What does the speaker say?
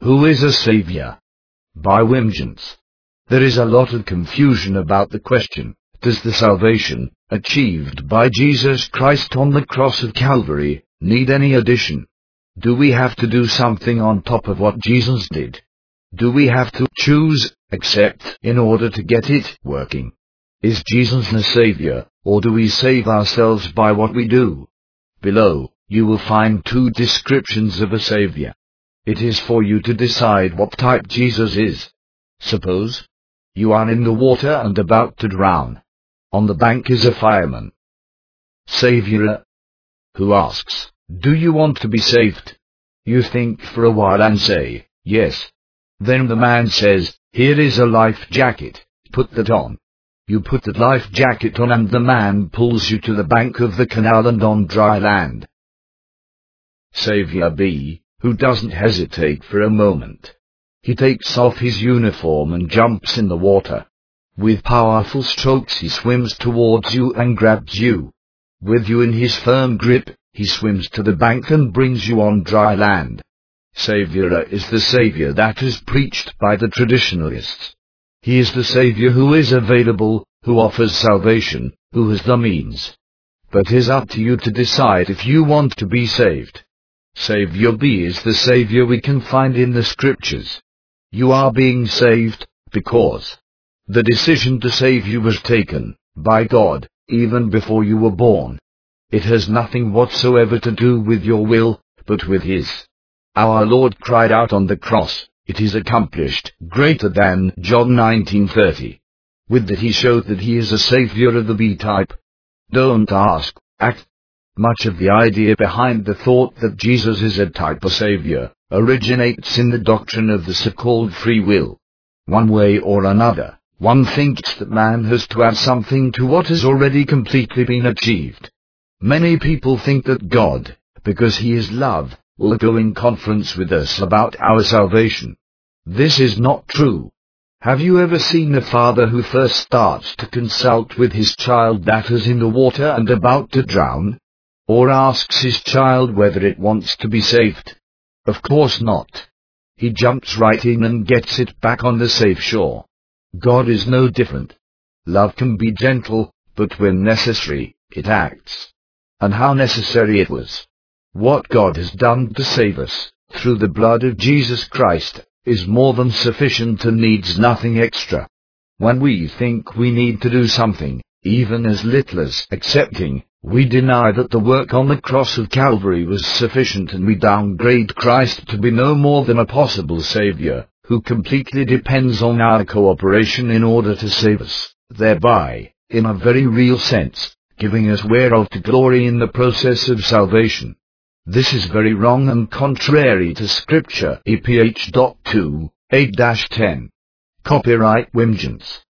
Who is a Savior? By Wimjance. There is a lot of confusion about the question, does the salvation, achieved by Jesus Christ on the cross of Calvary, need any addition? Do we have to do something on top of what Jesus did? Do we have to choose, accept, in order to get it working? Is Jesus the Savior, or do we save ourselves by what we do? Below, you will find 2 descriptions of a Savior. It is for you to decide what type Jesus is. Suppose you are in the water and about to drown. On the bank is a fireman. Savior, who asks, do you want to be saved? You think for a while and say, yes. Then the man says, here is a life jacket, put that on. You put the life jacket on and the man pulls you to the bank of the canal and on dry land. Savior B, who doesn't hesitate for a moment. He takes off his uniform and jumps in the water. With powerful strokes he swims towards you and grabs you. With you in his firm grip, he swims to the bank and brings you on dry land. Savior is the Savior that is preached by the traditionalists. He is the Savior who is available, who offers salvation, who has the means. But it is up to you to decide if you want to be saved. Savior B is the Savior we can find in the Scriptures. You are being saved, because the decision to save you was taken by God, even before you were born. It has nothing whatsoever to do with your will, but with His. Our Lord cried out on the cross, it is accomplished, greater than John 19:30. With that He showed that He is a Savior of the B type. Don't ask, act. Much of the idea behind the thought that Jesus is a type of Savior originates in the doctrine of the so-called free will. One way or another, one thinks that man has to add something to what has already completely been achieved. Many people think that God, because He is love, will go in conference with us about our salvation. This is not true. Have you ever seen a father who first starts to consult with his child that is in the water and about to drown? Or asks his child whether it wants to be saved? Of course not. He jumps right in and gets it back on the safe shore. God is no different. Love can be gentle, but when necessary, it acts. And how necessary it was. What God has done to save us, through the blood of Jesus Christ, is more than sufficient and needs nothing extra. When we think we need to do something, even as little as accepting, we deny that the work on the cross of Calvary was sufficient, and we downgrade Christ to be no more than a possible Savior, who completely depends on our cooperation in order to save us, thereby, in a very real sense, giving us whereof to glory in the process of salvation. This is very wrong and contrary to Scripture. EPH.2, 8-10. Copyright Wimjance.